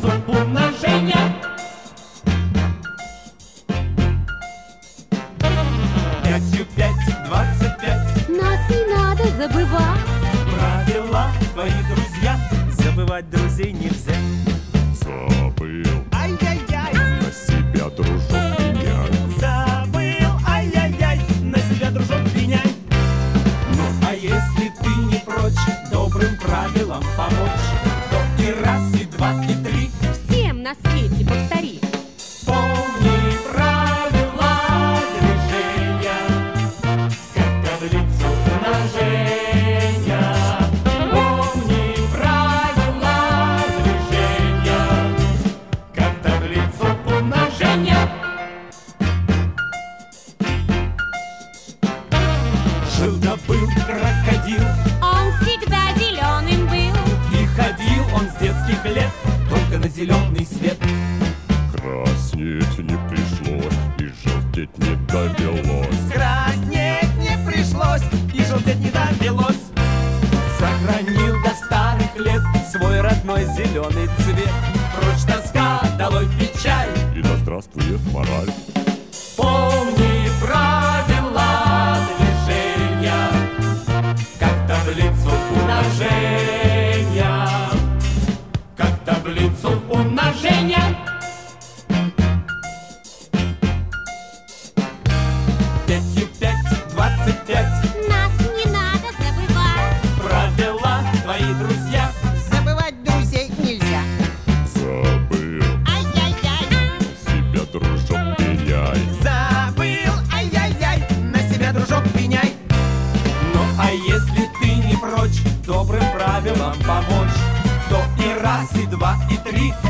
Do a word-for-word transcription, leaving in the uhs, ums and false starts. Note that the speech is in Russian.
таблицу умножения. Пятью пять, двадцать пять. Нас не надо забывать. Правила твои друзья. Забывать друзей нельзя. Забыл, Ай-яй-яй, на себя, дружок, пеняй. забыл, ай-яй-яй, на себя, дружок, пеняй. Ну, а если ты не прочь добрым правилам помочь, то и раз, и два, и три Всем на свете повтори. помни правила движения, как таблицу умножения. Помни правила движения, как таблицу умножения. Жил-да-был крокодил, Он всегда зеленым был. и ходил он с детских лет только на зеленый свет. Краснеть не пришлось и желтеть не довелось. Краснеть не пришлось и желтеть не довелось. Сохранил до старых лет свой родной зеленый цвет. Прочь тоска, долой печаль. И да здравствует мораль. Помни правила движения, как таблицу умножения, как таблицу умножения. Пятью пять, двадцать пять. Нас не надо забывать. Правила твои друзья. Забывать друзей нельзя. Забыл, Ай-яй-яй. себя, дружок, пеняй. Забыл, ай-яй-яй, на себя, дружок, пеняй. Ну, а если ты не прочь добрым правилам помочь, то и раз, и два, и три